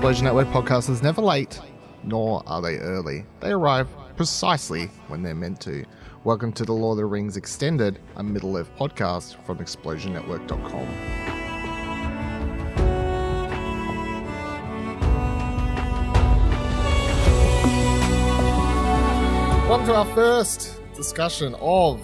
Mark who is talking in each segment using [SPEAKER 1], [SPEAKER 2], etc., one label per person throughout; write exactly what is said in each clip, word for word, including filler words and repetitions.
[SPEAKER 1] Explosion Network podcast is never late, nor are they early. They arrive precisely when they're meant to. Welcome to the Lord of the Rings Extended, a Middle-earth podcast from explosion network dot com. Welcome to our first discussion of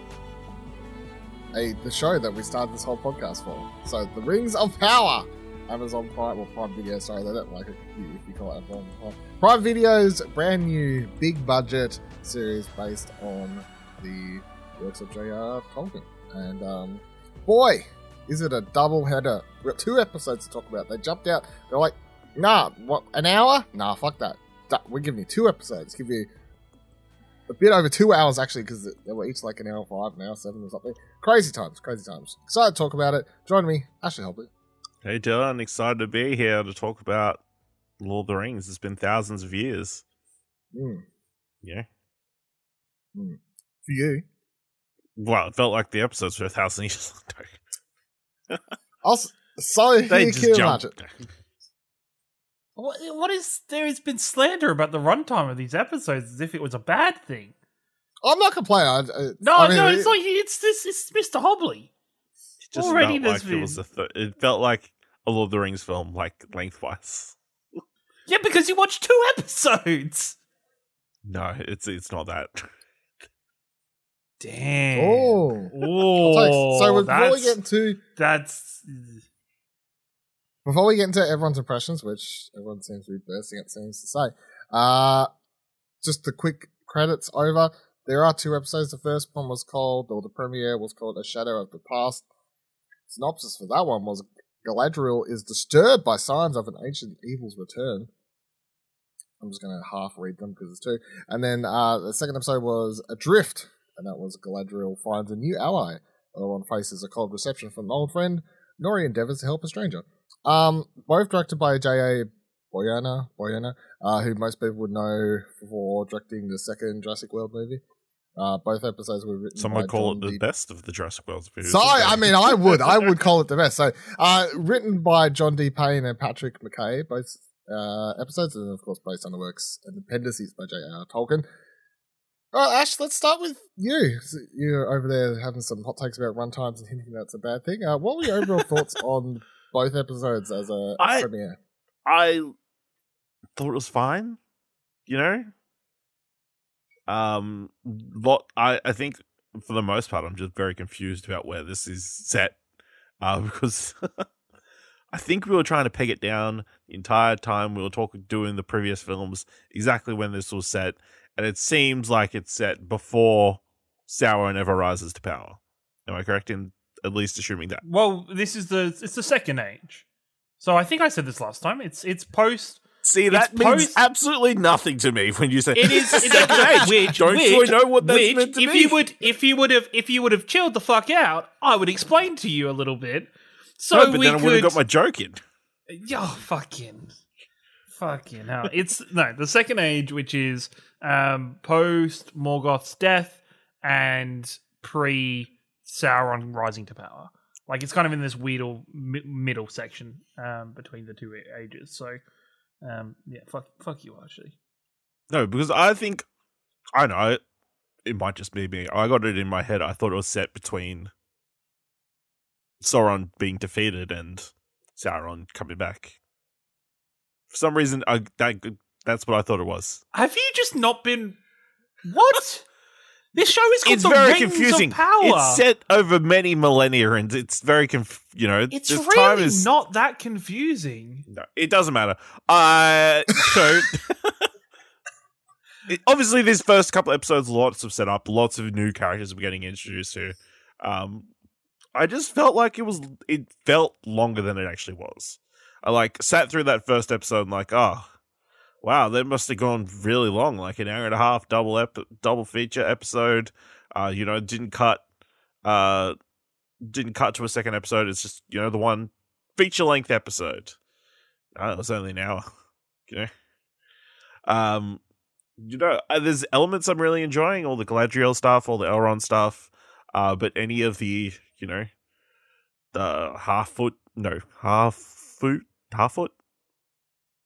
[SPEAKER 1] a, the show that we started this whole podcast for. So, The Rings of Power. Amazon Prime, well, Prime Video, sorry, they don't like it if you call it Amazon Prime. Prime Video's brand new, big budget series based on the works of J R R Tolkien. And, um, boy, is it a double header. We've got two episodes to talk about. They jumped out, they're like, nah, what, an hour? Nah, fuck that. We're giving you two episodes. Give you a bit over two hours, actually, because they were each like an hour five, an hour seven or something. Crazy times, crazy times. Excited to talk about it. Join me, Ashley Holby.
[SPEAKER 2] Hey Dylan, excited to be here to talk about Lord of the Rings. It's been thousands of years.
[SPEAKER 1] Mm.
[SPEAKER 2] Yeah.
[SPEAKER 1] Mm. For you?
[SPEAKER 2] Well, it felt like the episodes were a thousand years long.
[SPEAKER 1] Also, so
[SPEAKER 2] they just jumped.
[SPEAKER 3] What, what is there has been slander about the runtime of these episodes as if it was a bad thing.
[SPEAKER 1] I'm not complaining. I, I,
[SPEAKER 3] no,
[SPEAKER 1] I mean,
[SPEAKER 3] no,
[SPEAKER 1] it,
[SPEAKER 3] it's like it's this. It's Mister Hobley.
[SPEAKER 2] It just
[SPEAKER 3] Already
[SPEAKER 2] felt like
[SPEAKER 3] been...
[SPEAKER 2] it was a th- it felt like a Lord of the Rings film, like lengthwise.
[SPEAKER 3] Yeah, because you watched two episodes.
[SPEAKER 2] No, it's it's not that.
[SPEAKER 3] Damn.
[SPEAKER 1] Oh.
[SPEAKER 3] Oh.
[SPEAKER 1] So before we get into
[SPEAKER 3] that's
[SPEAKER 1] before we get into everyone's impressions, which everyone seems to be bursting at seems to say, uh, just the quick credits over. There are two episodes. The first one was called, or the premiere was called, A Shadow of the Past. Synopsis for that one was Galadriel is disturbed by signs of an ancient evil's return. I'm just going to half read them because it's two. And then uh, the second episode was Adrift, and that was Galadriel finds a new ally. The other one faces a cold reception from an old friend. Nori endeavors to help a stranger. Um, both directed by J A. Boyana, Boyana, uh, who most people would know for directing the second Jurassic World movie. Uh, both episodes were written
[SPEAKER 2] Some would
[SPEAKER 1] by
[SPEAKER 2] call
[SPEAKER 1] John
[SPEAKER 2] it
[SPEAKER 1] D.
[SPEAKER 2] the best of the Jurassic World movies.
[SPEAKER 1] So, I mean, I would. I would call it the best. So, uh, written by John D. Payne and Patrick McKay, both uh, episodes, and of course based on the works and appendices by J R R Tolkien. All right, Ash, let's start with you. So you're over there having some hot takes about runtimes and hinting that's a bad thing. Uh, what were your overall thoughts on both episodes as a
[SPEAKER 2] I,
[SPEAKER 1] premiere?
[SPEAKER 2] I thought it was fine, you know? Um, lot. I, I think for the most part, I'm just very confused about where this is set, uh, because I think we were trying to peg it down the entire time we were talking, doing the previous films, exactly when this was set, and it seems like it's set before Sauron ever rises to power. Am I correct in at least assuming that?
[SPEAKER 3] well. This is the it's the Second Age. So I think I said this last time. It's it's post.
[SPEAKER 2] See, that
[SPEAKER 3] It's
[SPEAKER 2] means
[SPEAKER 3] post-
[SPEAKER 2] absolutely nothing to me when you say
[SPEAKER 3] It is
[SPEAKER 2] Second
[SPEAKER 3] it's
[SPEAKER 2] Age.
[SPEAKER 3] like, which,
[SPEAKER 2] Don't
[SPEAKER 3] which,
[SPEAKER 2] you know what that's
[SPEAKER 3] which,
[SPEAKER 2] meant to
[SPEAKER 3] if
[SPEAKER 2] be?
[SPEAKER 3] you would, if you would have, if you would have chilled the fuck out, I would explain to you a little bit. So
[SPEAKER 2] no, but
[SPEAKER 3] we
[SPEAKER 2] then I
[SPEAKER 3] could.
[SPEAKER 2] would have got my joke in.
[SPEAKER 3] Oh, fucking, fucking hell! It's no the Second Age, which is um, post Morgoth's death and pre Sauron rising to power. Like it's kind of in this weird mi- middle section um, between the two ages. So. Um, yeah, fuck, fuck you, actually.
[SPEAKER 2] No, because I think I know it might just be me. I got it in my head. I thought it was set between Sauron being defeated and Sauron coming back. For some reason, I, that that's what I thought it was.
[SPEAKER 3] Have you just not been? What? This show is called
[SPEAKER 2] It's
[SPEAKER 3] The
[SPEAKER 2] very
[SPEAKER 3] Rings
[SPEAKER 2] confusing.
[SPEAKER 3] of Power.
[SPEAKER 2] It's set over many millennia, and it's very conf- you know.
[SPEAKER 3] It's
[SPEAKER 2] this
[SPEAKER 3] really
[SPEAKER 2] time is
[SPEAKER 3] not that confusing.
[SPEAKER 2] No, it doesn't matter. Uh, so it, obviously, these first couple episodes, lots of setup, lots of new characters we're getting introduced to. Um, I just felt like it was. It felt longer than it actually was. I like sat through that first episode and like, oh, wow, that must have gone really long, like an hour and a half, double ep- double feature episode. Uh, you know, didn't cut. Uh, didn't cut to a second episode. It's just you know the one feature length episode. Oh, it was only an hour, you know. Um, you know, uh, there's elements I'm really enjoying, all the Galadriel stuff, all the Elrond stuff. Uh, but any of the, you know, the half foot, no, half foot, half foot,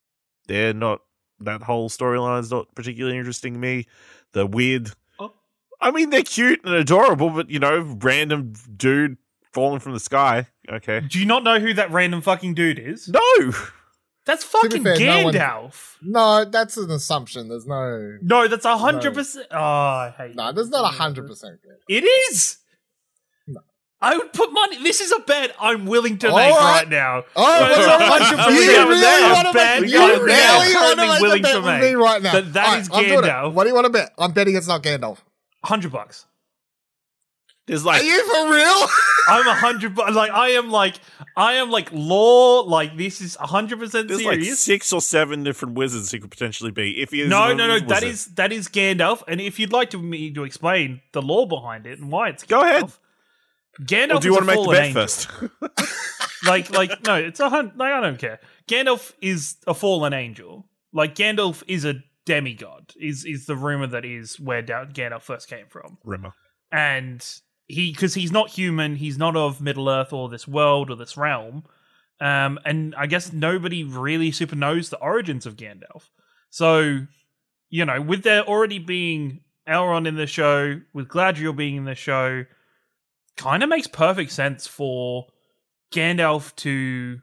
[SPEAKER 2] they're not. That whole storyline's not particularly interesting to me. The weird.
[SPEAKER 3] Oh.
[SPEAKER 2] I mean, they're cute and adorable, but you know, random dude falling from the sky. Okay.
[SPEAKER 3] Do you not know who that random fucking dude is?
[SPEAKER 2] No.
[SPEAKER 3] That's fucking
[SPEAKER 1] fair, no one-
[SPEAKER 3] Gandalf.
[SPEAKER 1] No, that's an assumption. There's no.
[SPEAKER 3] No, that's a hundred percent. Oh, I hate.
[SPEAKER 1] No, there's not a hundred percent good.
[SPEAKER 3] It is.
[SPEAKER 1] No.
[SPEAKER 3] I would put money. This is a bet I'm willing to
[SPEAKER 1] All
[SPEAKER 3] make
[SPEAKER 1] right.
[SPEAKER 3] right now.
[SPEAKER 1] Oh,
[SPEAKER 3] But it's a hundred percent.
[SPEAKER 1] you really
[SPEAKER 3] a
[SPEAKER 1] want to
[SPEAKER 3] bet
[SPEAKER 1] make?
[SPEAKER 3] I'm
[SPEAKER 1] You
[SPEAKER 3] now
[SPEAKER 1] really want
[SPEAKER 3] currently
[SPEAKER 1] to
[SPEAKER 3] willing
[SPEAKER 1] make
[SPEAKER 3] to
[SPEAKER 1] the bet with
[SPEAKER 3] make.
[SPEAKER 1] me right now?
[SPEAKER 3] That that
[SPEAKER 1] All
[SPEAKER 3] is
[SPEAKER 1] right, I'm doing it.
[SPEAKER 3] Gandalf.
[SPEAKER 1] What do you want to bet? I'm betting it's not Gandalf.
[SPEAKER 3] Hundred bucks.
[SPEAKER 2] There's like
[SPEAKER 1] Are you for real?
[SPEAKER 3] I'm a hundred. bu- Like I am. Like I am. Like law. Like this is a hundred percent
[SPEAKER 2] there's like
[SPEAKER 3] serious.
[SPEAKER 2] six or seven different wizards he could potentially be if he is.
[SPEAKER 3] No,
[SPEAKER 2] a
[SPEAKER 3] no, no.
[SPEAKER 2] wizard.
[SPEAKER 3] That is that is Gandalf. And if you'd like to me to explain the lore behind it and why it's
[SPEAKER 2] Go
[SPEAKER 3] Gandalf,
[SPEAKER 2] ahead.
[SPEAKER 3] Gandalf.
[SPEAKER 2] Or do you
[SPEAKER 3] is
[SPEAKER 2] want to
[SPEAKER 3] a
[SPEAKER 2] make the
[SPEAKER 3] fallen
[SPEAKER 2] bet
[SPEAKER 3] angel.
[SPEAKER 2] first?
[SPEAKER 3] like, like no, it's a hundred. Like I don't care. Gandalf is a fallen angel. Like Gandalf is a demigod. Is is the rumor that is where Da- Gandalf first came from,
[SPEAKER 2] Rimmer.
[SPEAKER 3] and he because he's not human. He's not of Middle Earth or this world or this realm. Um, and I guess nobody really super knows the origins of Gandalf. So, you know, with there already being Elrond in the show, with Galadriel being in the show, kind of makes perfect sense for Gandalf to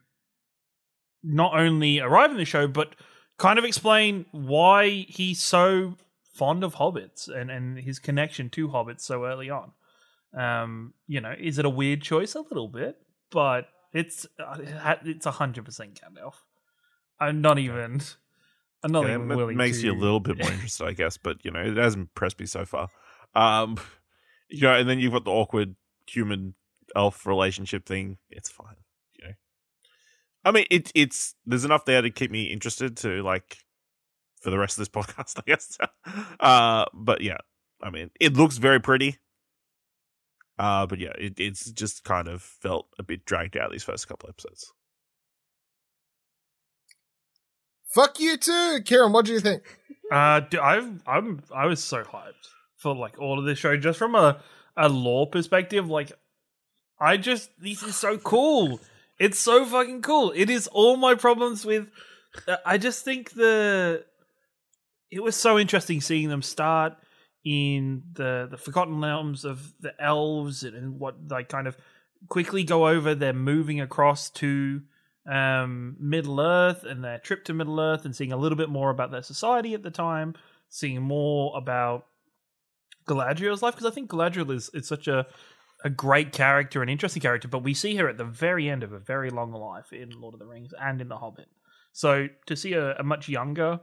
[SPEAKER 3] not only arrive in the show, but kind of explain why he's so fond of hobbits and, and his connection to hobbits so early on. Um, you know, is it a weird choice? A little bit, but it's uh, it's a hundred percent Gandalf. I'm not even. I'm not
[SPEAKER 2] Okay,
[SPEAKER 3] even
[SPEAKER 2] it
[SPEAKER 3] willing.
[SPEAKER 2] makes
[SPEAKER 3] to...
[SPEAKER 2] you a little bit more interested, I guess, but you know, it hasn't impressed me so far. Um, you know, and then you've got the awkward human elf relationship thing. It's fine, you know. I mean, it, it's there's enough there to keep me interested to like for the rest of this podcast, I guess. uh, but yeah, I mean, it looks very pretty. Uh, but yeah, it, it's just kind of felt a bit dragged out these first couple episodes.
[SPEAKER 1] Fuck you too, Kieran. What do you think?
[SPEAKER 3] Uh, d- I've I'm I was so hyped for like all of this show just from a a lore perspective. Like, I just this is so cool. It's so fucking cool. It is all my problems with. Uh, I just think the it was so interesting seeing them start in the the Forgotten Realms of the elves and, and what they kind of quickly go over. They're moving across to um, Middle Earth and their trip to Middle Earth and seeing a little bit more about their society at the time, seeing more about Galadriel's life, because I think Galadriel is, is such a a great character, an interesting character, but we see her at the very end of a very long life in Lord of the Rings and in The Hobbit. So to see a, a much younger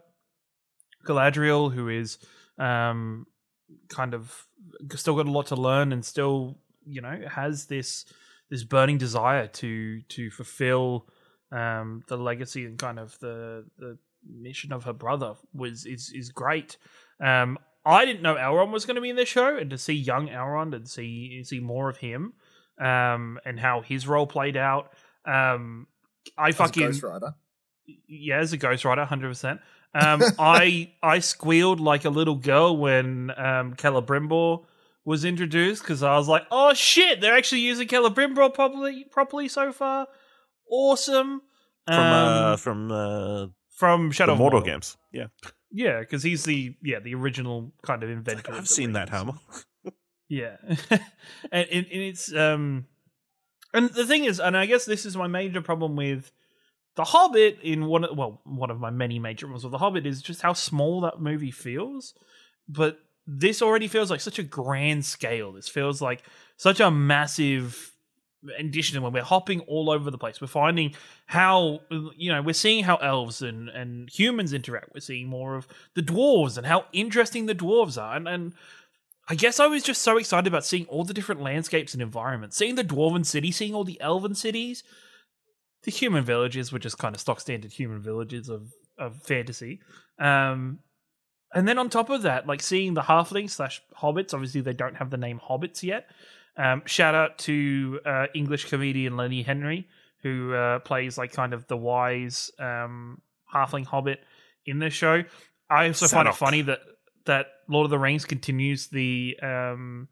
[SPEAKER 3] Galadriel who is um, kind of still got a lot to learn and still, you know, has this this burning desire to to fulfill um, the legacy and kind of the the mission of her brother was is is great. Um, I didn't know Elrond was going to be in this show, and to see young Elrond and see see more of him um, and how his role played out. Um, I
[SPEAKER 1] As a
[SPEAKER 3] fucking
[SPEAKER 1] Ghost Rider.
[SPEAKER 3] yeah, as a Ghost Rider, hundred percent. Um, I I squealed like a little girl when um, Celebrimbor was introduced because I was like, "Oh shit, they're actually using Celebrimbor properly properly so far. Awesome!"
[SPEAKER 2] From
[SPEAKER 3] Um,
[SPEAKER 2] uh, from uh,
[SPEAKER 3] from Shadow
[SPEAKER 2] the
[SPEAKER 3] of
[SPEAKER 2] Mordor
[SPEAKER 3] Mordor
[SPEAKER 2] games, yeah.
[SPEAKER 3] Yeah, because he's the yeah the original kind of inventor. of
[SPEAKER 2] I've
[SPEAKER 3] the
[SPEAKER 2] seen that,
[SPEAKER 3] rings.
[SPEAKER 2] Homer.
[SPEAKER 3] Yeah, and, and, and it's um, and the thing is, and I guess this is my major problem with The Hobbit. In one, of, well, one of my many major problems with The Hobbit is just how small that movie feels. But this already feels like such a grand scale. This feels like such a massive addition when we're hopping all over the place. We're finding how, you know, we're seeing how elves and, and humans interact. We're seeing more of the dwarves and how interesting the dwarves are. And, and I guess I was just so excited about seeing all the different landscapes and environments, seeing the dwarven city, seeing all the elven cities. The human villages were just kind of stock standard human villages of, of fantasy. Um, and then on top of that, like seeing the halflings slash hobbits, obviously they don't have the name hobbits yet. Um, shout out to uh, English comedian Lenny Henry, who uh, plays like kind of the wise um, halfling hobbit in this show. I also find it
[SPEAKER 2] Sanok.
[SPEAKER 3] funny that that Lord of the Rings continues the um,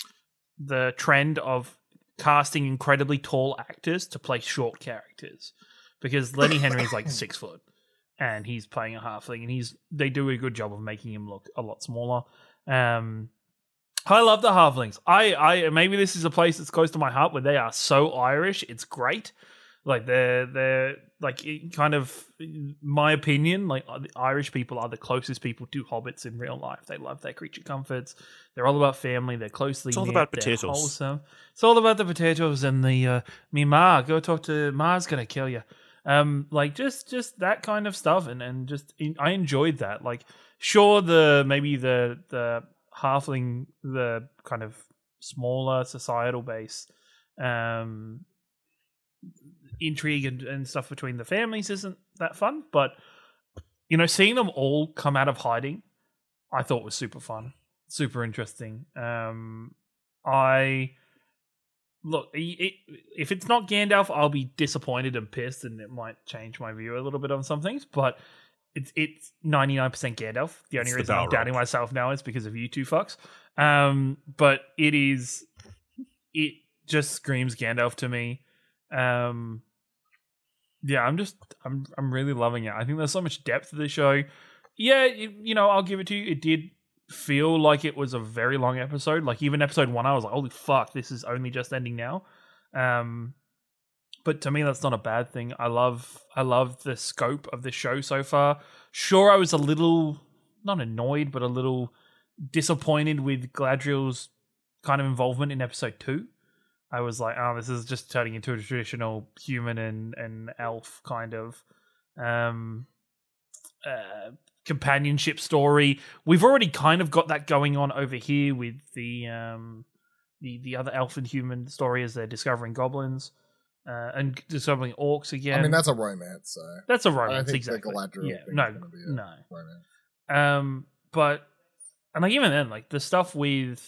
[SPEAKER 3] the trend of casting incredibly tall actors to play short characters, because Lenny Henry is like six foot, and he's playing a halfling, and he's they do a good job of making him look a lot smaller. Um, I love the halflings. I, I maybe this is a place that's close to my heart where they are so Irish. It's great. Like they're they're like it kind of my opinion. Like the Irish people are the closest people to hobbits in real life. They love their creature comforts. They're all about family. They're closely.
[SPEAKER 2] It's all
[SPEAKER 3] knit,
[SPEAKER 2] about
[SPEAKER 3] they're
[SPEAKER 2] potatoes.
[SPEAKER 3] Wholesome. It's all about the potatoes and the uh, me ma. Go talk to ma's gonna kill you. Um, like just just that kind of stuff, and and just I enjoyed that. Like sure, the maybe the the halfling, the kind of smaller societal base um, intrigue and, and stuff between the families isn't that fun, but you know, seeing them all come out of hiding, I thought was super fun, super interesting. Um, I look, it, if it's not Gandalf, I'll be disappointed and pissed, and it might change my view a little bit on some things, but It's it's ninety-nine percent Gandalf. The only
[SPEAKER 2] It's the
[SPEAKER 3] reason I'm
[SPEAKER 2] Balrog.
[SPEAKER 3] doubting myself now is because of you two fucks. Um, but it is, it just screams Gandalf to me. Um, yeah, I'm just, I'm I'm really loving it. I think there's so much depth to the show. Yeah, it, you know, I'll give it to you. It did feel like it was a very long episode. Like even episode one, I was like, holy fuck, this is only just ending now. Um, But to me, that's not a bad thing. I love, I love the scope of the show so far. Sure, I was a little not annoyed, but a little disappointed with Galadriel's kind of involvement in episode two. I was like, oh, this is just turning into a traditional human and and elf kind of um, uh, companionship story. We've already kind of got that going on over here with the um, the the other elf and human story as they're discovering goblins. Uh, and discovering orcs again.
[SPEAKER 1] I mean, that's a romance, so
[SPEAKER 3] that's a
[SPEAKER 1] I don't
[SPEAKER 3] romance,
[SPEAKER 1] think
[SPEAKER 3] exactly.
[SPEAKER 1] the Galadriel
[SPEAKER 3] Yeah,
[SPEAKER 1] thing
[SPEAKER 3] no,
[SPEAKER 1] is going to be a
[SPEAKER 3] no.
[SPEAKER 1] romance.
[SPEAKER 3] Um, but and like even then, like the stuff with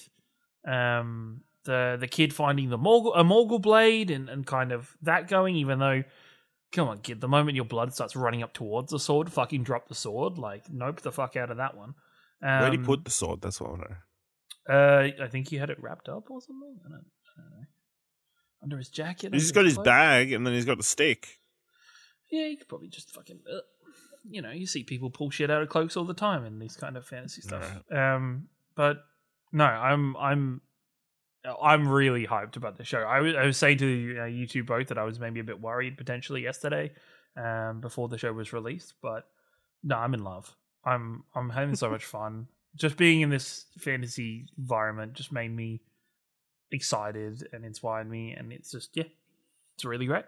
[SPEAKER 3] um the the kid finding the Morgul, a Morgul blade and and kind of that going. Even though, come on, kid, the moment your blood starts running up towards the sword, fucking drop the sword. Like, nope, the fuck out of that one. Um,
[SPEAKER 2] Where'd he put the sword? That's what I know.
[SPEAKER 3] Uh, I think he had it wrapped up or something. I don't, I don't know. Under his jacket.
[SPEAKER 2] He's
[SPEAKER 3] under
[SPEAKER 2] got his
[SPEAKER 3] cloak.
[SPEAKER 2] bag, and then he's got the stick.
[SPEAKER 3] Yeah, you could probably just fucking, uh, you know, you see people pull shit out of cloaks all the time in these kind of fantasy stuff. Um, but no, I'm, I'm, I'm really hyped about the show. I was, I was saying to uh, you two both that I was maybe a bit worried potentially yesterday, um, before the show was released. But no, I'm in love. I'm, I'm having so much fun. Just being in this fantasy environment just made me excited and inspired me, and it's just yeah, it's really great.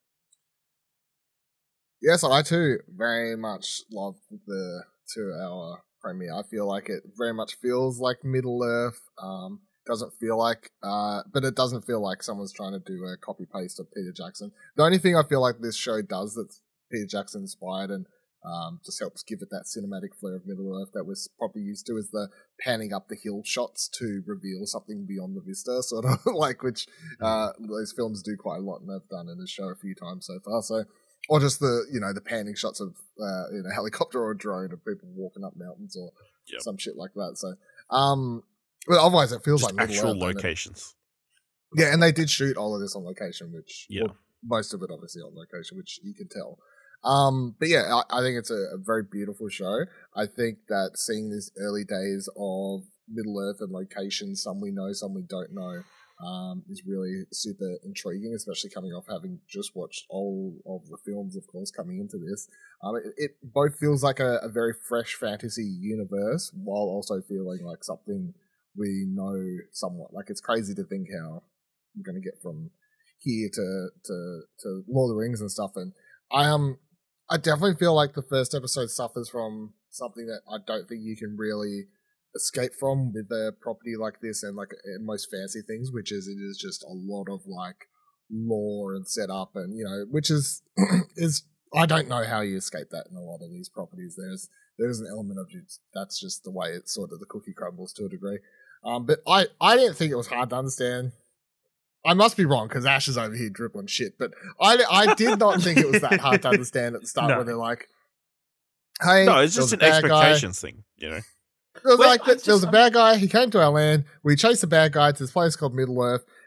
[SPEAKER 1] Yes, I too very much love the two-hour premiere. I feel like it very much feels like Middle Earth. Um, doesn't feel like, uh, but it doesn't feel like someone's trying to do a copy paste of Peter Jackson. The only thing I feel like this show does that's Peter Jackson inspired and um, just helps give it that cinematic flair of Middle Earth that we're probably used to is the panning up the hill shots to reveal something beyond the vista, sort of like which uh, those films do quite a lot, and they've done in this show a few times so far. So, or just the you know the panning shots of uh, in a helicopter or a drone of people walking up mountains or
[SPEAKER 2] Yep.
[SPEAKER 1] some shit like that. So, um, but otherwise it feels
[SPEAKER 2] Just
[SPEAKER 1] like Middle
[SPEAKER 2] actual
[SPEAKER 1] Earth, and it-
[SPEAKER 2] locations.
[SPEAKER 1] yeah, and they did shoot all of this on location, which
[SPEAKER 2] Yeah.
[SPEAKER 1] well, most of it obviously on location, which you can tell. Um, but yeah, I, I think it's a, a very beautiful show. I think that seeing these early days of Middle Earth and locations, some we know, some we don't know, um, is really super intriguing, especially coming off having just watched all of the films, of course, coming into this. Um, it, it both feels like a, a very fresh fantasy universe while also feeling like something we know somewhat. Like, it's crazy to think how we're going to get from here to, to, to Lord of the Rings and stuff. And I um, I definitely feel like the first episode suffers from something that I don't think you can really escape from with a property like this and like in most fancy things, which is it is just a lot of like lore and setup, and you know, which is is I don't know how you escape that in a lot of these properties. There's there's an element of just, that's just the way it's sort of the cookie crumbles to a degree. Um, but I I didn't think it was hard to understand. I must be wrong because Ash is over here dribbling shit, but I, I did not think it was that hard to understand at the start
[SPEAKER 3] No.
[SPEAKER 1] when they're like, hey,
[SPEAKER 2] No, it's
[SPEAKER 1] there was
[SPEAKER 2] just
[SPEAKER 1] a
[SPEAKER 2] an
[SPEAKER 1] bad guy.
[SPEAKER 2] expectations thing, you know.
[SPEAKER 1] It was
[SPEAKER 3] Well,
[SPEAKER 1] like
[SPEAKER 3] I
[SPEAKER 1] there
[SPEAKER 3] just-
[SPEAKER 1] was a bad guy. He came to our land. We chased the bad guy to this place called Middle Earth,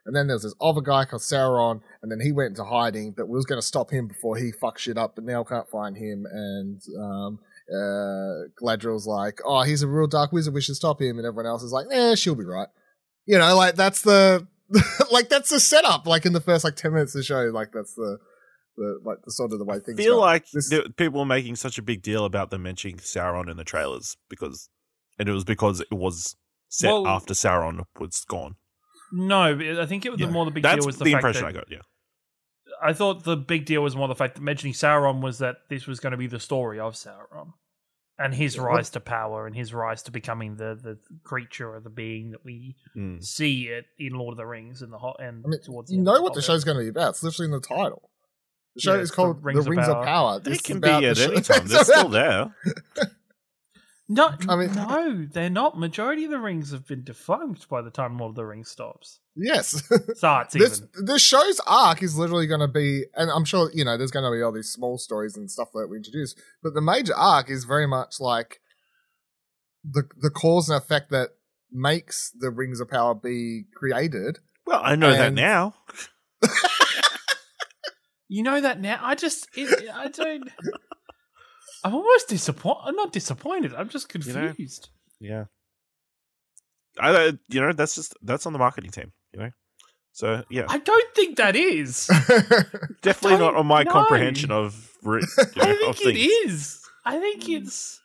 [SPEAKER 1] And then there's this other guy called Sauron, and then he went into hiding, but we was going to stop him before he fucked shit up, but now can't find him. And um, uh, Galadriel's like, oh, he's a real dark wizard, we should stop him. And everyone else is like, eh, she'll be right. You know, like that's the like that's the setup. Like in the first like ten minutes of the show, like that's the the like the sort of the way things.
[SPEAKER 2] I feel
[SPEAKER 1] go.
[SPEAKER 2] like
[SPEAKER 1] This-
[SPEAKER 2] the- people were making such a big deal about them mentioning Sauron in the trailers because, and it was because it was set
[SPEAKER 3] Well-
[SPEAKER 2] after Sauron was gone.
[SPEAKER 3] No, I think it was
[SPEAKER 2] Yeah.
[SPEAKER 3] the more the big
[SPEAKER 2] That's
[SPEAKER 3] deal was the,
[SPEAKER 2] the
[SPEAKER 3] fact
[SPEAKER 2] impression
[SPEAKER 3] that
[SPEAKER 2] I got. Yeah,
[SPEAKER 3] I thought the big deal was more the fact that mentioning Sauron was that this was going to be the story of Sauron and his
[SPEAKER 1] Yeah.
[SPEAKER 3] rise to power and his rise to becoming the, the creature or the being that we
[SPEAKER 2] Mm.
[SPEAKER 3] see it in Lord of the Rings and the hot and
[SPEAKER 1] I mean,
[SPEAKER 3] towards the
[SPEAKER 1] you
[SPEAKER 3] end
[SPEAKER 1] know
[SPEAKER 3] of
[SPEAKER 1] what the
[SPEAKER 3] Hobbit.
[SPEAKER 1] show's going to be about. It's literally in the title. The show
[SPEAKER 3] Yeah,
[SPEAKER 1] is
[SPEAKER 3] it's
[SPEAKER 1] called
[SPEAKER 3] the
[SPEAKER 1] The
[SPEAKER 3] Rings
[SPEAKER 1] Rings,
[SPEAKER 3] of
[SPEAKER 1] of
[SPEAKER 3] Power.
[SPEAKER 1] Power.
[SPEAKER 2] They
[SPEAKER 1] This is
[SPEAKER 2] can
[SPEAKER 1] about
[SPEAKER 2] be
[SPEAKER 1] the
[SPEAKER 2] at
[SPEAKER 1] show-
[SPEAKER 2] any time. They're
[SPEAKER 1] it's
[SPEAKER 2] still
[SPEAKER 1] about-
[SPEAKER 2] there.
[SPEAKER 3] No,
[SPEAKER 1] I mean-
[SPEAKER 3] no, they're not. Majority of the rings have been defunct by the time Lord of the Rings stops.
[SPEAKER 1] Yes.
[SPEAKER 3] Starts
[SPEAKER 1] this
[SPEAKER 3] even.
[SPEAKER 1] this show's arc is literally going to be, and I'm sure you know there's going to be all these small stories and stuff that we introduce, but the major arc is very much like the the cause and effect that makes the Rings of Power be created.
[SPEAKER 2] Well, I know that
[SPEAKER 1] And-
[SPEAKER 2] now.
[SPEAKER 3] You know that now. I just, it, I don't. I'm almost disappointed. I'm not disappointed. I'm just
[SPEAKER 2] You know,
[SPEAKER 3] confused.
[SPEAKER 2] Yeah, I uh, you know that's just that's on the marketing team. You know, so yeah,
[SPEAKER 3] I don't think that is.
[SPEAKER 2] definitely not
[SPEAKER 3] don't
[SPEAKER 2] on my
[SPEAKER 3] know.
[SPEAKER 2] comprehension of re- you know,
[SPEAKER 3] I
[SPEAKER 2] of
[SPEAKER 3] think it
[SPEAKER 2] things.
[SPEAKER 3] is. I think
[SPEAKER 1] Mm.
[SPEAKER 3] it's.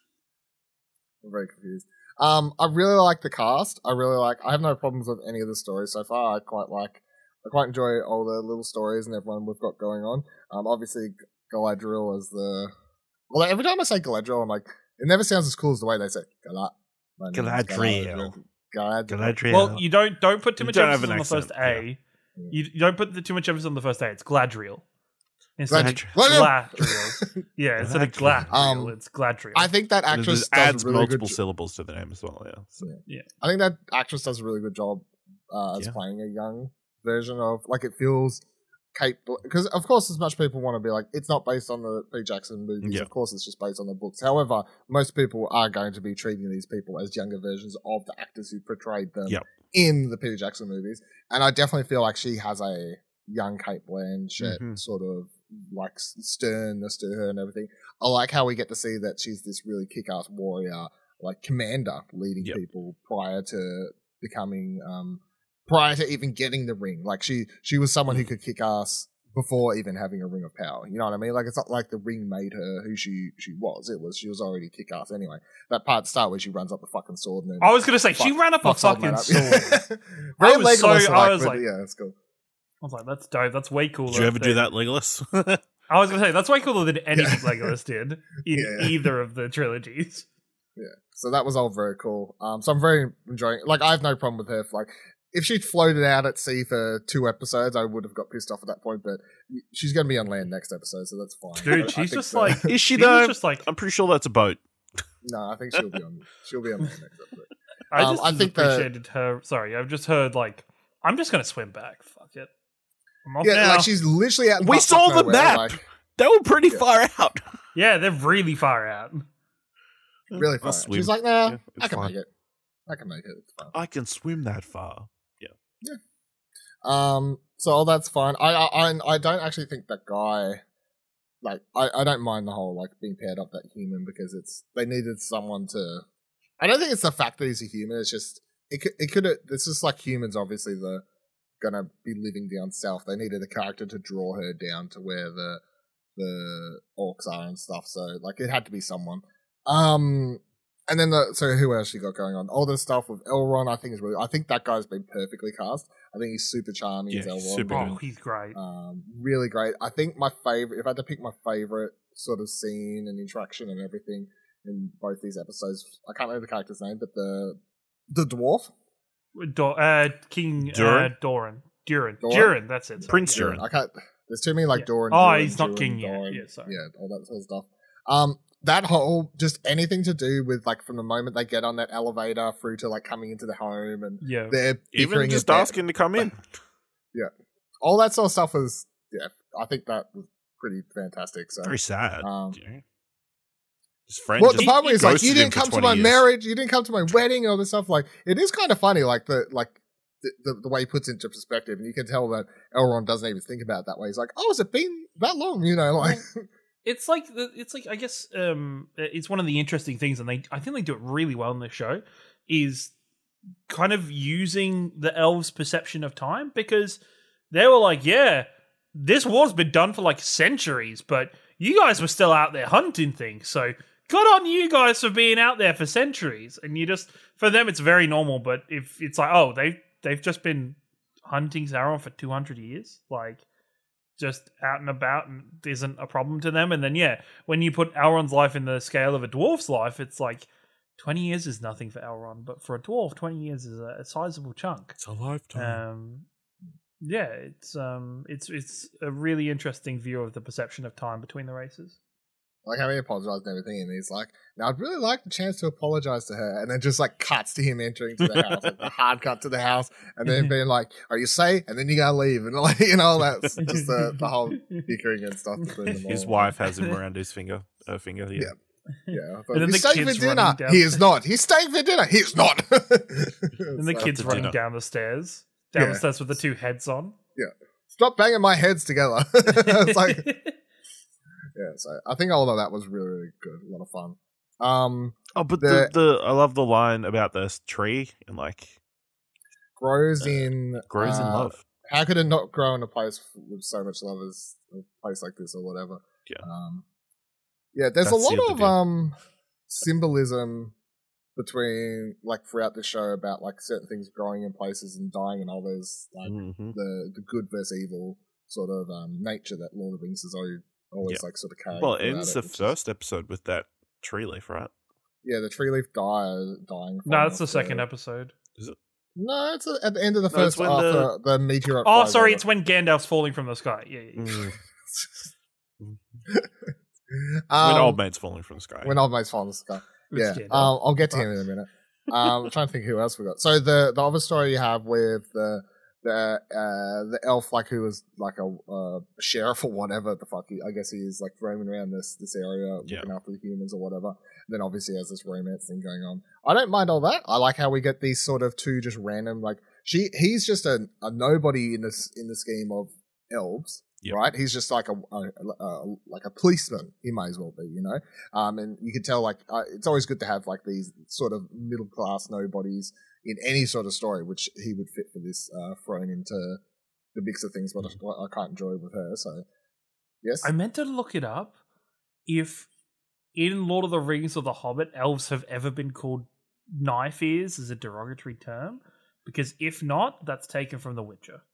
[SPEAKER 1] I'm very confused. Um, I really like the cast. I really like. I have no problems with any of the stories so far. I quite like. I quite enjoy all the little stories and everyone we've got going on. Um, obviously Galadriel as the. Well, every time I say Galadriel, I'm like, it never sounds as cool as the way they say Galad. My name is
[SPEAKER 2] Galadriel.
[SPEAKER 1] Galadriel.
[SPEAKER 2] Galadriel.
[SPEAKER 3] Well, you don't don't put too
[SPEAKER 2] You
[SPEAKER 3] much
[SPEAKER 2] don't have
[SPEAKER 3] emphasis
[SPEAKER 2] an
[SPEAKER 3] on the first
[SPEAKER 2] accent,
[SPEAKER 3] A. You, you don't put the, too much emphasis on the first A. It's Gladriel. Instead of
[SPEAKER 1] Galadriel.
[SPEAKER 3] Gladriel. Yeah, instead of
[SPEAKER 2] Gladriel.
[SPEAKER 3] Gladriel,
[SPEAKER 1] Um,
[SPEAKER 3] it's Gladriel.
[SPEAKER 1] I think that
[SPEAKER 2] And it
[SPEAKER 1] actress
[SPEAKER 2] just
[SPEAKER 1] does
[SPEAKER 2] adds
[SPEAKER 1] a really
[SPEAKER 2] multiple
[SPEAKER 1] good. jo-
[SPEAKER 2] syllables to the name as well. Yeah, so.
[SPEAKER 1] I think that actress does a really good job uh, as
[SPEAKER 2] Yeah.
[SPEAKER 1] playing a young version of like it feels capable because of course as much people want to be like it's not based on the Peter Jackson movies.
[SPEAKER 2] Yeah.
[SPEAKER 1] Of course it's just based on the books. However, most people are going to be treating these people as younger versions of the actors who portrayed them
[SPEAKER 2] Yep.
[SPEAKER 1] in the Peter Jackson movies. And I definitely feel like she has a young Kate Blanchett
[SPEAKER 2] Mhm.
[SPEAKER 1] sort of like sternness to her and everything. I like how we get to see that she's this really kick-ass warrior, like commander, leading
[SPEAKER 2] Yep.
[SPEAKER 1] people prior to becoming, um, prior to even getting the ring. Like she, she was someone who could kick ass before even having a ring of power. You know what I mean? Like it's not like the ring made her who she she was. It was she was already kick ass anyway. That part at the start where she runs up the fucking sword and then
[SPEAKER 3] I was going to say, she
[SPEAKER 1] fuck-
[SPEAKER 3] ran up a
[SPEAKER 1] fucks old man
[SPEAKER 3] fucking
[SPEAKER 1] up.
[SPEAKER 3] sword.
[SPEAKER 1] Very
[SPEAKER 3] I was so-
[SPEAKER 1] Legolas-like,
[SPEAKER 3] I was
[SPEAKER 1] but
[SPEAKER 3] like-
[SPEAKER 1] yeah, it's cool.
[SPEAKER 3] I was like, that's dope. That's way cooler.
[SPEAKER 2] Did you ever do
[SPEAKER 3] than-
[SPEAKER 2] that, Legolas?
[SPEAKER 3] I was going to say, that's way cooler than anything Legolas did in
[SPEAKER 1] Yeah.
[SPEAKER 3] either of the trilogies.
[SPEAKER 1] Yeah. So that was all very cool. Um, so I'm very enjoying it. Like, I have no problem with her. Like, if she'd floated out at sea for two episodes, I would have got pissed off at that point, but she's going to be on land next episode, so that's fine.
[SPEAKER 3] Dude,
[SPEAKER 1] I- I
[SPEAKER 3] she's
[SPEAKER 1] think
[SPEAKER 3] just
[SPEAKER 1] so.
[SPEAKER 3] like-
[SPEAKER 2] Is she
[SPEAKER 3] She was
[SPEAKER 2] though?
[SPEAKER 3] just like,
[SPEAKER 2] I'm pretty sure that's a boat.
[SPEAKER 1] No, I think she'll be on, she'll be on land next episode.
[SPEAKER 3] I
[SPEAKER 1] um,
[SPEAKER 3] just
[SPEAKER 1] I think that-
[SPEAKER 3] appreciated her. Sorry, I've just heard, like, I'm just going to swim back. Fuck it. I'm off
[SPEAKER 1] Yeah,
[SPEAKER 3] now.
[SPEAKER 1] like, she's literally out in
[SPEAKER 2] We
[SPEAKER 1] butt
[SPEAKER 2] saw
[SPEAKER 1] fuck
[SPEAKER 2] the
[SPEAKER 1] nowhere,
[SPEAKER 2] map!
[SPEAKER 1] Like,
[SPEAKER 2] They were pretty
[SPEAKER 1] Yeah.
[SPEAKER 2] far out.
[SPEAKER 3] yeah, they're really far out.
[SPEAKER 1] really
[SPEAKER 2] I'll
[SPEAKER 1] far. out.
[SPEAKER 2] swim.
[SPEAKER 1] She's like, nah,
[SPEAKER 2] Yeah, it's
[SPEAKER 1] I can
[SPEAKER 2] fine.
[SPEAKER 1] make it. I can make it. It's fine.
[SPEAKER 2] I can swim that far.
[SPEAKER 1] Um, so all that's fine. I, I, I- I don't actually think that guy, like, I, I don't mind the whole, like, being paired up that human because it's, they needed someone to, I don't think it's the fact that he's a human, it's just, it could, it could, it's just like humans, obviously, the, gonna be living down south. They needed a character to draw her down to where the, the orcs are and stuff, so, like, it had to be someone. Um, and then the, so who else you got going on? All the stuff with Elrond, I think is really, I think that guy's been perfectly cast. I think he's super charming as
[SPEAKER 2] Yeah, he's
[SPEAKER 1] Elrond.
[SPEAKER 2] super
[SPEAKER 3] Oh,
[SPEAKER 2] good.
[SPEAKER 3] he's great.
[SPEAKER 1] Um, really great. I think my favorite, if I had to pick my favorite sort of scene and interaction and everything in both these episodes, I can't remember the character's name, but the the dwarf,
[SPEAKER 3] Do- uh, King
[SPEAKER 2] Durin?
[SPEAKER 3] Uh, Doran. Durin.
[SPEAKER 1] Doran?
[SPEAKER 3] Durin, that's it. sorry.
[SPEAKER 2] Prince
[SPEAKER 3] Yeah.
[SPEAKER 2] Durin.
[SPEAKER 1] I can't. There's too many like
[SPEAKER 3] Yeah.
[SPEAKER 1] Doran.
[SPEAKER 3] Oh,
[SPEAKER 1] Durin,
[SPEAKER 3] he's not
[SPEAKER 1] Durin,
[SPEAKER 3] king yet.
[SPEAKER 1] Doran,
[SPEAKER 3] Yeah, sorry.
[SPEAKER 1] yeah, all that sort of stuff. Um, that whole just anything to do with like from the moment they get on that elevator through to like coming into the home and
[SPEAKER 3] Yeah.
[SPEAKER 1] they're
[SPEAKER 2] Even
[SPEAKER 1] bickering
[SPEAKER 2] just
[SPEAKER 1] about-
[SPEAKER 2] asking to come in.
[SPEAKER 1] all that sort of stuff was yeah. I think that was pretty fantastic. So
[SPEAKER 2] Very sad.
[SPEAKER 1] Um,
[SPEAKER 2] you know? His friend
[SPEAKER 1] well,
[SPEAKER 2] just
[SPEAKER 1] the part where he's like,
[SPEAKER 2] ghosted
[SPEAKER 1] "You
[SPEAKER 2] him
[SPEAKER 1] didn't
[SPEAKER 2] for
[SPEAKER 1] come to
[SPEAKER 2] twenty
[SPEAKER 1] my
[SPEAKER 2] years.
[SPEAKER 1] marriage, you didn't come to my wedding," and all this stuff. Like, it is kind of funny. Like the like the, the, the way he puts it into perspective, and you can tell that Elrond doesn't even think about it that way. He's like, "Oh, has it been that long?" You know, like
[SPEAKER 3] it's like the, it's like I guess um, it's one of the interesting things, and they I think they do it really well in this show. Is kind of using the elves' perception of time, because they were like, "Yeah, this war's been done for like centuries, but you guys were still out there hunting things, so." Good on you guys for being out there for centuries, and you just for them it's very normal. But if it's like, oh, they they've just been hunting Sauron for two hundred years, like just out and about, and isn't a problem to them. And then yeah, when you put Elrond's life in the scale of a dwarf's life, it's like twenty years is nothing for Elrond, but for a dwarf, twenty years is a, a sizable chunk.
[SPEAKER 2] It's a lifetime.
[SPEAKER 3] Um, yeah, it's um, it's it's a really interesting view of the perception of time between the races.
[SPEAKER 1] Like how he apologized and everything, and he's like, "Now I'd really like the chance to apologize to her," and then just like cuts to him entering to the house, like the hard cut to the house, and then being like, "Are you safe?" And then you gotta leave, and like you know that's just the, the whole bickering and stuff between them all.
[SPEAKER 2] His wife has him around his finger, her finger. Yeah,
[SPEAKER 1] yeah. yeah I thought,
[SPEAKER 3] And then
[SPEAKER 1] he's
[SPEAKER 3] the
[SPEAKER 1] staying for
[SPEAKER 3] kids
[SPEAKER 1] dinner.
[SPEAKER 3] running down-
[SPEAKER 1] He is not. He's staying for dinner. He is not.
[SPEAKER 3] And the
[SPEAKER 1] So-
[SPEAKER 3] kids
[SPEAKER 2] to
[SPEAKER 3] running
[SPEAKER 2] dinner.
[SPEAKER 3] down the stairs, down
[SPEAKER 1] Yeah.
[SPEAKER 3] the stairs with the two heads on.
[SPEAKER 1] Stop banging my heads together. It's like. Yeah, so I think all of that was really, really good. A lot of fun. Um,
[SPEAKER 2] Oh, but
[SPEAKER 1] The-
[SPEAKER 2] the, the I love the line about this tree and like
[SPEAKER 1] grows
[SPEAKER 2] Uh,
[SPEAKER 1] in
[SPEAKER 2] grows in
[SPEAKER 1] uh,
[SPEAKER 2] love.
[SPEAKER 1] How could it not grow in a place with so much love as a place like this or whatever?
[SPEAKER 2] Yeah.
[SPEAKER 1] Um, yeah, there's
[SPEAKER 2] That's
[SPEAKER 1] a lot
[SPEAKER 2] the other
[SPEAKER 1] of
[SPEAKER 2] bit.
[SPEAKER 1] um symbolism between like throughout the show about like certain things growing in places and dying and all those like
[SPEAKER 2] hmm
[SPEAKER 1] the the good versus evil sort of um nature that Lord of the Rings is always always
[SPEAKER 2] Yeah.
[SPEAKER 1] like sort of carrying.
[SPEAKER 2] Well, it
[SPEAKER 1] throughout
[SPEAKER 2] ends
[SPEAKER 1] it,
[SPEAKER 2] the
[SPEAKER 1] which is-
[SPEAKER 2] first episode with that tree leaf, right?
[SPEAKER 1] Yeah, the tree leaf die, dying.
[SPEAKER 3] No,
[SPEAKER 1] falling
[SPEAKER 3] that's the
[SPEAKER 1] off
[SPEAKER 3] second episode.
[SPEAKER 1] No, it's at the end of the
[SPEAKER 2] No, it's
[SPEAKER 1] first
[SPEAKER 2] when
[SPEAKER 1] after
[SPEAKER 2] the-
[SPEAKER 1] the, meteor.
[SPEAKER 3] Oh,
[SPEAKER 1] flies
[SPEAKER 3] sorry,
[SPEAKER 1] over.
[SPEAKER 3] it's when Gandalf's falling from the sky. Yeah, yeah.
[SPEAKER 2] Mm.
[SPEAKER 1] um,
[SPEAKER 2] when old mate's falling from the sky.
[SPEAKER 1] When old mate's falling from the sky.
[SPEAKER 3] It's
[SPEAKER 1] Yeah,
[SPEAKER 3] Gandalf.
[SPEAKER 1] um, I'll get to him in a minute. Um, I'm trying to think who else we got. So the the other story you have with the the uh, the elf, like who was like a uh, sheriff or whatever the fuck. He, I guess he's like roaming around this this area looking
[SPEAKER 2] Yeah.
[SPEAKER 1] after the humans or whatever. Then obviously has this romance thing going on. I don't mind all that. I like how we get these sort of two just random like she he's just a, a nobody in this in the scheme of elves.
[SPEAKER 2] Yep.
[SPEAKER 1] Right, he's just like a, a, a like a policeman. He might as well be, you know. Um, and you can tell like uh, it's always good to have like these sort of middle class nobodies in any sort of story, which he would fit for this, uh, thrown into the mix of things. But I, I can't enjoy with her. So yes,
[SPEAKER 3] I meant to look it up if in Lord of the Rings or The Hobbit, elves have ever been called knife ears as a derogatory term. Because if not, that's taken from The Witcher.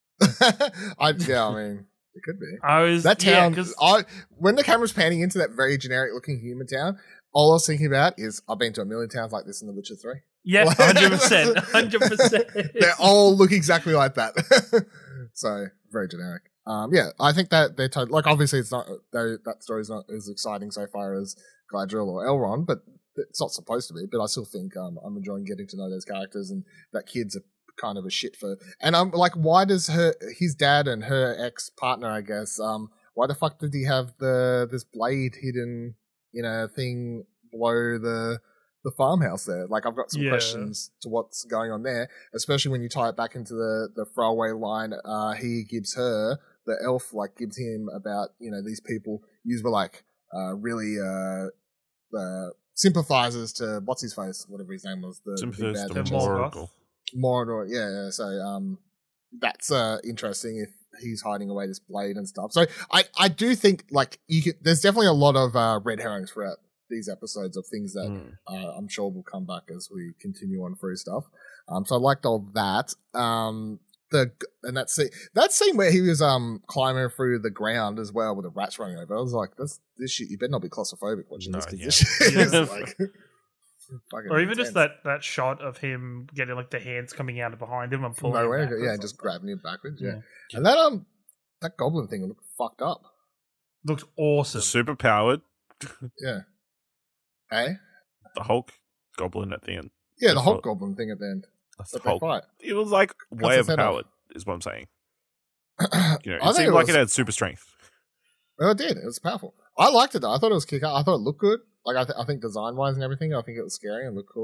[SPEAKER 1] I yeah, I mean. It could be.
[SPEAKER 3] I was
[SPEAKER 1] That
[SPEAKER 3] yeah,
[SPEAKER 1] town,
[SPEAKER 3] 'cause-
[SPEAKER 1] I when the camera's panning into that very generic looking human town, all I was thinking about is I've been to a million towns like this in The Witcher three.
[SPEAKER 3] yeah,
[SPEAKER 1] Like-
[SPEAKER 3] hundred percent, hundred percent.
[SPEAKER 1] They all look exactly like that. So very generic. Um, yeah, I think that they're totally, like obviously it's not they, that story's not as exciting so far as Galadriel or Elrond, but it's not supposed to be. But I still think um, I'm enjoying getting to know those characters, and that kid's a kind of a shit for. And I'm like, why does her his dad and her ex partner, I guess, um, why the fuck did he have the this blade hidden in a thing below the the farmhouse there? Like, I've got some
[SPEAKER 3] Yeah.
[SPEAKER 1] questions to what's going on there, especially when you tie it back into the the throwaway line. Uh, he gives her the elf like gives him about you know these people use were like uh really uh, uh sympathizes to what's his face whatever his name was the big
[SPEAKER 2] Sympathies
[SPEAKER 1] bad
[SPEAKER 2] to
[SPEAKER 3] The
[SPEAKER 1] bitch.
[SPEAKER 3] Morgoth.
[SPEAKER 2] Oracle.
[SPEAKER 1] Mordor, yeah, yeah. So um, that's uh interesting if he's hiding away this blade and stuff. So I I do think like you can, there's definitely a lot of uh, red herrings throughout these episodes of things that
[SPEAKER 2] Mm.
[SPEAKER 1] uh, I'm sure will come back as we continue on through stuff. Um, so I liked all that. Um, the and that scene that scene where he was um climbing through the ground as well with the rats running over. I was like, that's this shit. You better not be claustrophobic watching
[SPEAKER 2] No,
[SPEAKER 1] this because
[SPEAKER 2] yeah.
[SPEAKER 1] this shit is
[SPEAKER 2] Yeah.
[SPEAKER 1] like. fucking
[SPEAKER 3] Or even just
[SPEAKER 1] intense.
[SPEAKER 3] that, that shot of him getting like the hands coming out of behind him and pulling him
[SPEAKER 1] nowhere,
[SPEAKER 3] backwards.
[SPEAKER 1] yeah, and just grabbing him backwards, yeah.
[SPEAKER 3] Yeah.
[SPEAKER 1] And that um, that goblin thing looked fucked up.
[SPEAKER 3] Looked
[SPEAKER 2] The
[SPEAKER 3] awesome.
[SPEAKER 2] super powered,
[SPEAKER 1] Yeah. Hey.
[SPEAKER 2] the Hulk goblin at the end.
[SPEAKER 1] Yeah, the
[SPEAKER 2] That's
[SPEAKER 1] Hulk
[SPEAKER 2] what-
[SPEAKER 1] goblin thing at the end.
[SPEAKER 2] That's
[SPEAKER 1] That
[SPEAKER 2] the
[SPEAKER 1] they
[SPEAKER 2] Hulk.
[SPEAKER 1] fight.
[SPEAKER 2] It was like way
[SPEAKER 1] his head off.
[SPEAKER 2] overpowered, is what I'm saying.
[SPEAKER 1] I
[SPEAKER 2] You know, it
[SPEAKER 1] think
[SPEAKER 2] seemed
[SPEAKER 1] it
[SPEAKER 2] like
[SPEAKER 1] was-
[SPEAKER 2] it had super strength.
[SPEAKER 1] Well, it did. It was powerful. I liked it though. I thought it was kick. I thought it looked good. Like I, th- I think design wise and everything, I think it was scary and looked cool.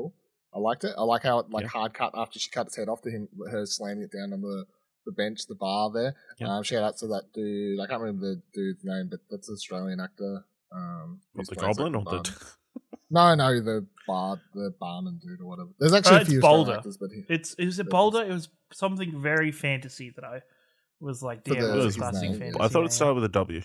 [SPEAKER 1] I liked it. I like how it like
[SPEAKER 2] Yeah.
[SPEAKER 1] hard cut after she cut its head off to him, her slamming it down on the, the bench, the bar there.
[SPEAKER 2] Yeah.
[SPEAKER 1] Um, shout out to that dude. I can't remember the dude's name, but that's an Australian actor. Um,
[SPEAKER 2] What,
[SPEAKER 1] who's
[SPEAKER 2] the
[SPEAKER 1] playing
[SPEAKER 2] goblin or
[SPEAKER 1] second
[SPEAKER 2] the?
[SPEAKER 1] bard. No, no, the bar, the barman dude or whatever. There's actually
[SPEAKER 3] Uh,
[SPEAKER 1] a
[SPEAKER 3] it's
[SPEAKER 1] few Australian
[SPEAKER 3] Boulder.
[SPEAKER 1] actors, but he,
[SPEAKER 3] It's it was it
[SPEAKER 1] But
[SPEAKER 3] Boulder. It was something very fantasy that I was like,
[SPEAKER 1] For
[SPEAKER 3] damn,
[SPEAKER 1] the-
[SPEAKER 3] that's
[SPEAKER 2] his
[SPEAKER 3] a classic
[SPEAKER 1] name,
[SPEAKER 3] fantasy.
[SPEAKER 2] I thought it
[SPEAKER 3] name.
[SPEAKER 2] started with a W.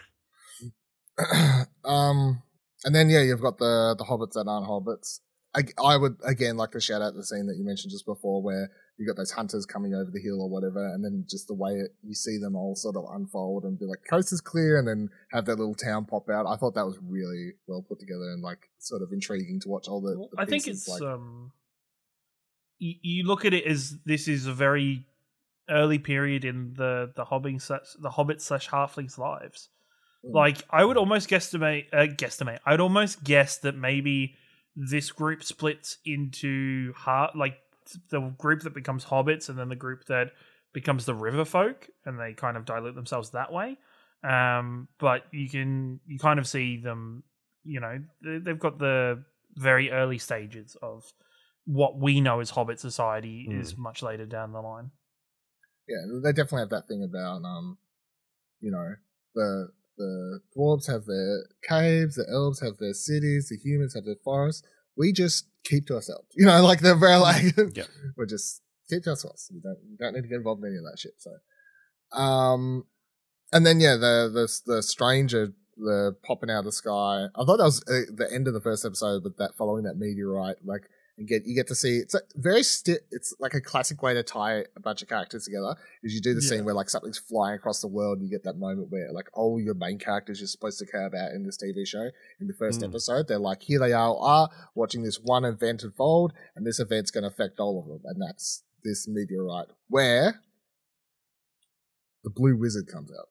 [SPEAKER 1] um, and then yeah, you've got the the hobbits that aren't hobbits. I, I would again like to shout out the scene that you mentioned just before, where you got those hunters coming over the hill or whatever, and then just the way it, you see them all sort of unfold and be like, coast is clear, and then have that little town pop out. I thought that was really well put together and like sort of intriguing to watch all the.
[SPEAKER 3] Well,
[SPEAKER 1] the
[SPEAKER 3] I think
[SPEAKER 1] pieces,
[SPEAKER 3] it's
[SPEAKER 1] like,
[SPEAKER 3] um, you, you look at it as this is a very early period in the the hobbing slash the hobbit slash halflings lives.
[SPEAKER 1] mm,
[SPEAKER 3] Like I would almost guesstimate, uh, guesstimate. I'd almost guess that maybe this group splits into heart, like the group that becomes hobbits, and then the group that becomes the river folk, and they kind of dilute themselves that way. Um, but you can you kind of see them. You know, they- they've got the very early stages of what we know as Hobbit society
[SPEAKER 2] Mm.
[SPEAKER 3] is much later down the line.
[SPEAKER 1] yeah, they definitely have that thing about um, you know, the the dwarves have their caves, the elves have their cities, the humans have their forests. We just keep to ourselves, you know, like they're very like
[SPEAKER 2] Yeah.
[SPEAKER 1] we're just keep to ourselves. We don't we don't need to get involved in any of that shit. So, um, and then yeah, the the the stranger. The popping out of the sky. I thought that was uh, the end of the first episode, but that following that meteorite, like, and get you get to see it's a very sti- It's like a classic way to tie a bunch of characters together. Is you do the
[SPEAKER 3] Yeah.
[SPEAKER 1] scene where like something's flying across the world, and you get that moment where like all your main characters you're supposed to care about in this T V show in the first
[SPEAKER 2] Mm.
[SPEAKER 1] episode, they're like here they all are watching this one event unfold, and this event's going to affect all of them, and that's this meteorite where the blue wizard comes out.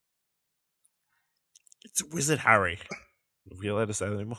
[SPEAKER 2] It's Wizard Harry. Are we allowed to say that anymore?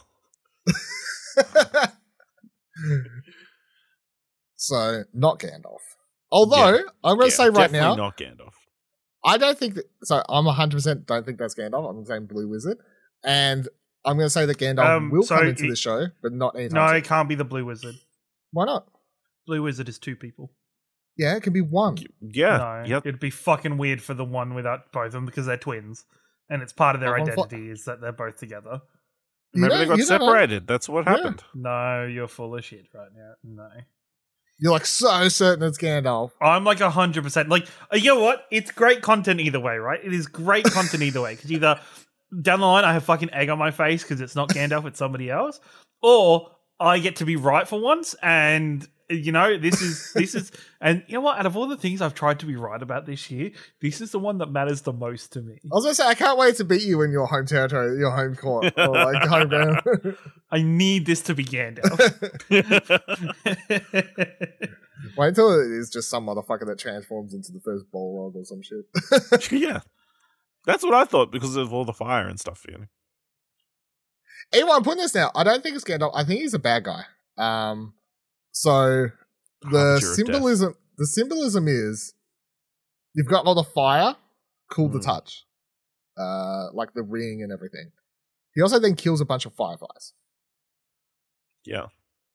[SPEAKER 1] So, not Gandalf. Although,
[SPEAKER 2] Yeah.
[SPEAKER 1] I'm going to
[SPEAKER 2] Yeah,
[SPEAKER 1] say right
[SPEAKER 2] definitely
[SPEAKER 1] now,
[SPEAKER 2] not Gandalf.
[SPEAKER 1] I don't think that. So, I'm one hundred percent don't think that's Gandalf. I'm saying Blue Wizard. And I'm going to say that Gandalf
[SPEAKER 3] Um,
[SPEAKER 1] will
[SPEAKER 3] so
[SPEAKER 1] come into
[SPEAKER 3] it-
[SPEAKER 1] the show, but not anytime
[SPEAKER 3] No,
[SPEAKER 1] soon.
[SPEAKER 3] it can't be the Blue Wizard.
[SPEAKER 1] Why not?
[SPEAKER 3] Blue Wizard is two people.
[SPEAKER 1] Yeah, it can be one.
[SPEAKER 2] Yeah.
[SPEAKER 3] no,
[SPEAKER 2] Yep.
[SPEAKER 3] it'd be fucking weird for the one without both of them because they're twins, and it's part of their
[SPEAKER 1] Oh, I'm fu-
[SPEAKER 3] identity is that they're both together.
[SPEAKER 1] You
[SPEAKER 2] Maybe
[SPEAKER 1] don't-
[SPEAKER 2] they got
[SPEAKER 1] you don't know.
[SPEAKER 2] separated. That's what
[SPEAKER 1] Yeah.
[SPEAKER 2] happened.
[SPEAKER 3] No, you're full of shit right now. No,
[SPEAKER 1] You're like so certain it's Gandalf.
[SPEAKER 3] I'm like a hundred percent. Like, uh, you know what? It's great content either way, right? It is great content either way because either down the line I have fucking egg on my face because it's not Gandalf, it's somebody else, or I get to be right for once and. You know, this is this is, and you know what? Out of all the things I've tried to be right about this year, this is the one that matters the most to me.
[SPEAKER 1] I was going to say, I can't wait to beat you in your home territory, your home court, or like home ground.
[SPEAKER 3] I need this to be Gandalf.
[SPEAKER 1] Wait until it is just some motherfucker that transforms into the first Balrog or some shit.
[SPEAKER 2] Yeah. That's what I thought because of all the fire and stuff. You know?
[SPEAKER 1] Anyway, I'm putting this now. I don't think it's Gandalf. I think he's a bad guy. Um, so the
[SPEAKER 2] Harbinger of
[SPEAKER 1] symbolism, the symbolism is you've got all the fire, cool to
[SPEAKER 2] Mm.
[SPEAKER 1] touch, uh, like the ring and everything. He also then kills a bunch of fireflies.
[SPEAKER 2] Yeah.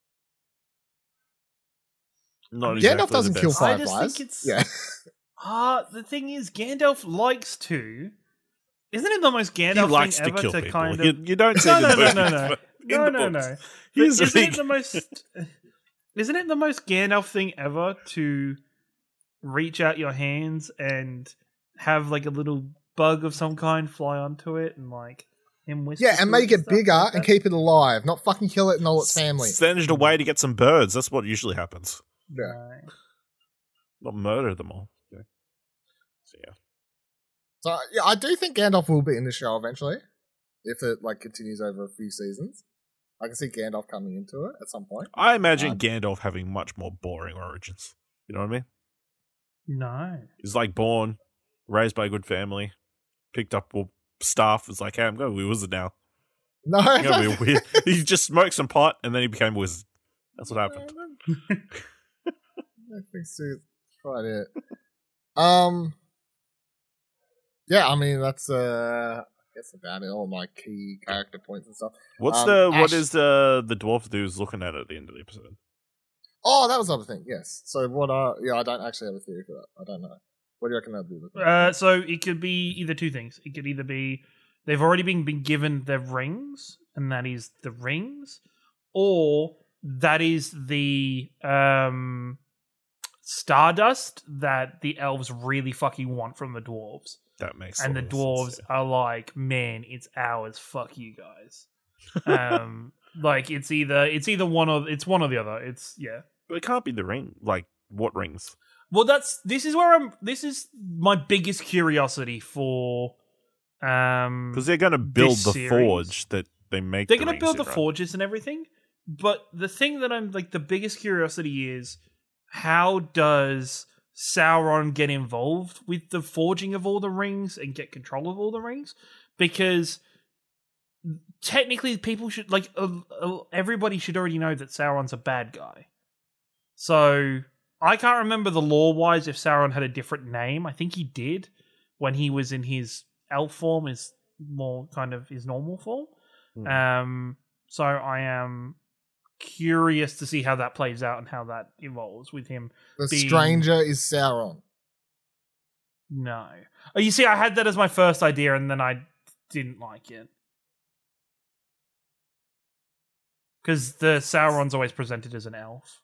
[SPEAKER 2] Not
[SPEAKER 1] Gandalf
[SPEAKER 2] exactly the
[SPEAKER 1] doesn't kill
[SPEAKER 2] best.
[SPEAKER 3] I just
[SPEAKER 1] fireflies.
[SPEAKER 3] think it's-
[SPEAKER 1] Yeah,
[SPEAKER 3] Ah, the thing is, Gandalf likes to. Isn't it the most
[SPEAKER 2] He
[SPEAKER 3] Gandalf
[SPEAKER 2] likes
[SPEAKER 3] thing
[SPEAKER 2] to
[SPEAKER 3] ever
[SPEAKER 2] kill
[SPEAKER 3] to
[SPEAKER 2] people.
[SPEAKER 3] kind of?
[SPEAKER 2] You, you don't see
[SPEAKER 3] No,
[SPEAKER 2] the
[SPEAKER 3] no, no,
[SPEAKER 2] movies,
[SPEAKER 3] no, no.
[SPEAKER 2] but in
[SPEAKER 3] No,
[SPEAKER 2] the
[SPEAKER 3] no,
[SPEAKER 2] books,
[SPEAKER 3] no.
[SPEAKER 2] He's
[SPEAKER 3] But isn't
[SPEAKER 2] like-
[SPEAKER 3] it the most? Isn't it the most Gandalf thing ever to reach out your hands and have like a little bug of some kind fly onto it and like him whisper?
[SPEAKER 1] yeah, and
[SPEAKER 3] to
[SPEAKER 1] make
[SPEAKER 3] and
[SPEAKER 1] it
[SPEAKER 3] stuff
[SPEAKER 1] bigger
[SPEAKER 3] like
[SPEAKER 1] and
[SPEAKER 3] that?
[SPEAKER 1] keep it alive, not fucking kill it and all its family.
[SPEAKER 2] Send it away to get some birds. That's what usually happens.
[SPEAKER 1] Yeah.
[SPEAKER 3] Right.
[SPEAKER 2] Not murder them all. Yeah. So yeah.
[SPEAKER 1] So yeah, I do think Gandalf will be in the show eventually, if it like continues over a few seasons. I can see Gandalf coming into it at some point.
[SPEAKER 2] I imagine
[SPEAKER 1] Um,
[SPEAKER 2] Gandalf having much more boring origins. You know what I mean?
[SPEAKER 3] No.
[SPEAKER 2] He's like born, raised by a good family, picked up a staff, was like, hey, I'm going to be a wizard now.
[SPEAKER 1] No,
[SPEAKER 2] I'm going to be a wizard. He just smoked some pot and then he became a wizard. That's what happened.
[SPEAKER 1] I don't think so. Quite it. Um. Yeah, I mean that's uh, I guess about it. All my key character points and stuff.
[SPEAKER 2] What's
[SPEAKER 1] Um,
[SPEAKER 2] the
[SPEAKER 1] Ash-
[SPEAKER 2] what is the the dwarf dude's looking at at the end of the episode?
[SPEAKER 1] Oh, that was the other thing. Yes. So what are? Yeah, I don't actually have a theory for that. I don't know. What do you reckon that'd be? Looking
[SPEAKER 3] Uh, so it could be either two things. It could either be they've already been, been given the rings, and that is the rings, or that is the um, stardust that the elves really fucking want from the dwarves.
[SPEAKER 2] That makes
[SPEAKER 3] and
[SPEAKER 2] a
[SPEAKER 3] the
[SPEAKER 2] lot of
[SPEAKER 3] dwarves
[SPEAKER 2] sense,
[SPEAKER 3] are like, man, it's ours. Fuck you guys. um, like it's either it's either one or it's one or the other. It's yeah.
[SPEAKER 2] but it can't be the ring. Like what rings?
[SPEAKER 3] Well, that's this is where I'm. This is my biggest curiosity for. Um,
[SPEAKER 2] Because they're going to build
[SPEAKER 3] this
[SPEAKER 2] the
[SPEAKER 3] series.
[SPEAKER 2] forge that they make.
[SPEAKER 3] They're
[SPEAKER 2] the
[SPEAKER 3] going to
[SPEAKER 2] rings
[SPEAKER 3] build the
[SPEAKER 2] in, right?
[SPEAKER 3] forges and everything. But the thing that I'm like the biggest curiosity is how does Sauron get involved with the forging of all the rings and get control of all the rings? Because technically, people should like uh, uh, everybody should already know that Sauron's a bad guy. So I can't remember the lore wise if Sauron had a different name. I think he did when he was in his elf form, is more kind of his normal form.
[SPEAKER 2] Hmm.
[SPEAKER 3] Um, so I am curious to see how that plays out and how that evolves with him.
[SPEAKER 1] The
[SPEAKER 3] being-
[SPEAKER 1] stranger is Sauron.
[SPEAKER 3] No. Oh, you see, I had that as my first idea and then I didn't like it. Because the Sauron's always presented as an elf.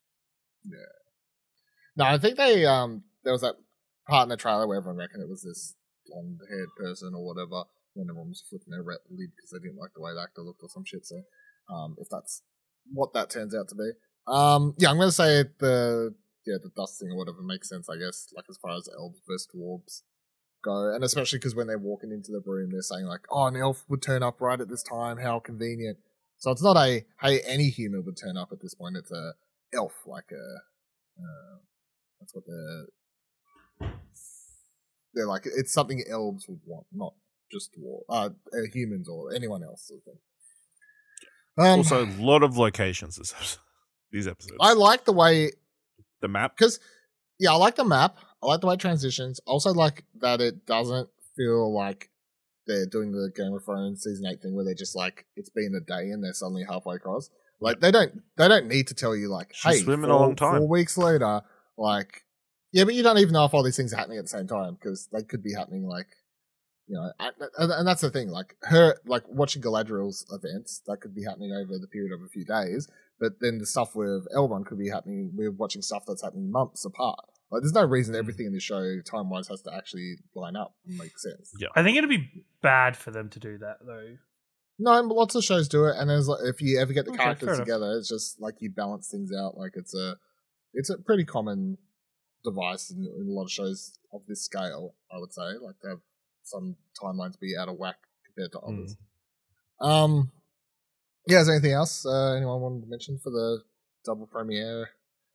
[SPEAKER 1] No, I think they um there was that part in the trailer where everyone reckoned it was this blonde haired person or whatever. And everyone was flipping their red lid because they didn't like the way the actor looked or some shit. So um if that's what that turns out to be. Um yeah, I'm gonna say the yeah, the dust thing or whatever makes sense, I guess, like as far as elves versus dwarves go. And especially because when they're walking into the room they're saying like, oh, an elf would turn up right at this time, how convenient. So it's not a hey, any human would turn up at this point, it's a elf, like a uh, that's what they're they're like. It's something elves would want, not just dwarf, uh, uh, humans or anyone else sort of thing. Um,
[SPEAKER 2] Also, a lot of locations this episode, these episodes.
[SPEAKER 1] I like the way
[SPEAKER 2] the map.
[SPEAKER 1] because yeah, I like the map. I like the way it transitions. I also like that it doesn't feel like they're doing the Game of Thrones season eight thing where they're just like it's been a day and they're suddenly halfway across. Like they don't they don't need to tell you like,
[SPEAKER 2] She's
[SPEAKER 1] hey,
[SPEAKER 2] swimming
[SPEAKER 1] four,
[SPEAKER 2] a long time.
[SPEAKER 1] four weeks later, like yeah, but you don't even know if all these things are happening at the same time because they could be happening like you know, and, and that's the thing. Like her, like watching Galadriel's events, that could be happening over the period of a few days. But then the stuff with Elrond could be happening. We're watching stuff that's happening months apart. Like, there's no reason everything in the show, time wise, has to actually line up and make sense.
[SPEAKER 2] Yeah.
[SPEAKER 3] I think it'd be bad for them to do that, though.
[SPEAKER 1] No, but lots of shows do it, and there's like, if you ever get the
[SPEAKER 3] Okay, fair
[SPEAKER 1] characters
[SPEAKER 3] enough.
[SPEAKER 1] together, it's just like you balance things out. Like it's a, it's a pretty common device in, in a lot of shows of this scale. I would say, like to have some timelines be out of whack compared to others. Um, yeah. Is there anything else uh, anyone wanted to mention for the double premiere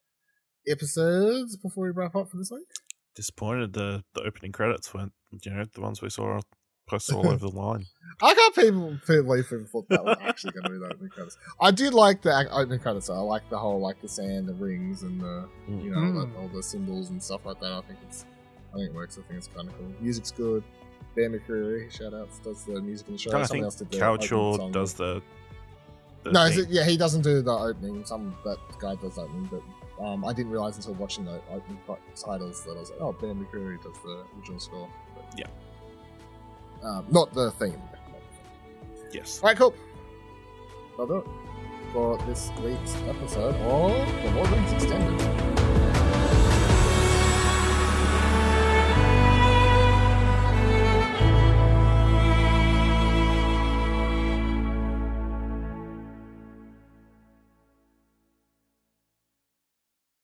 [SPEAKER 1] episodes before we wrap up for this week?
[SPEAKER 2] Disappointed the the opening credits weren't, you know, the ones we saw posted all over the line.
[SPEAKER 1] I can't people believe people thought that was actually going to be the opening credits. I did like the ac- opening credits. Though. I like the whole like the sand, the rings, and the you know all,
[SPEAKER 3] Mm.
[SPEAKER 1] the, all the symbols and stuff like that. I think it's I think it works. I think it's kind of cool. Music's good. Bear McCreary, shout outs, does the music in the show.
[SPEAKER 2] I
[SPEAKER 1] Someone
[SPEAKER 2] think
[SPEAKER 1] else did the opening
[SPEAKER 2] Couchor
[SPEAKER 1] song.
[SPEAKER 2] does the. the
[SPEAKER 1] No, is
[SPEAKER 2] thing.
[SPEAKER 1] it, yeah, he doesn't do the opening. Some that guy does the opening, but um, I didn't realize until watching the opening pro- titles that I was like, oh, Ben McCreary does the original score. But,
[SPEAKER 2] Yeah.
[SPEAKER 1] um, not the theme.
[SPEAKER 2] Yes.
[SPEAKER 1] All right, cool. That'll do it for this week's episode of The Lord Rings Extended.